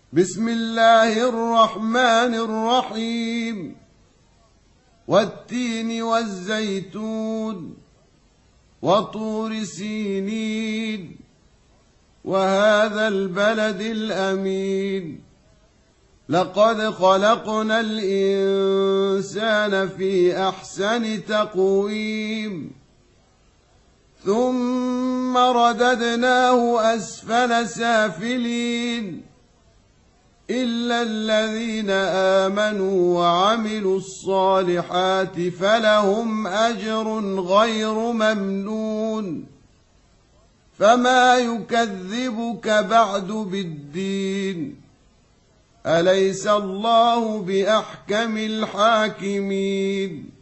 بسم الله الرحمن الرحيم والتين والزيتون وطور سينين وهذا البلد الأمين لقد خلقنا الإنسان في أحسن تقويم ثم رددناه أسفل سافلين إلا الذين آمنوا وعملوا الصالحات فلهم أجر غير ممنون فما يكذبك بعد بالدين أليس الله بأحكم الحاكمين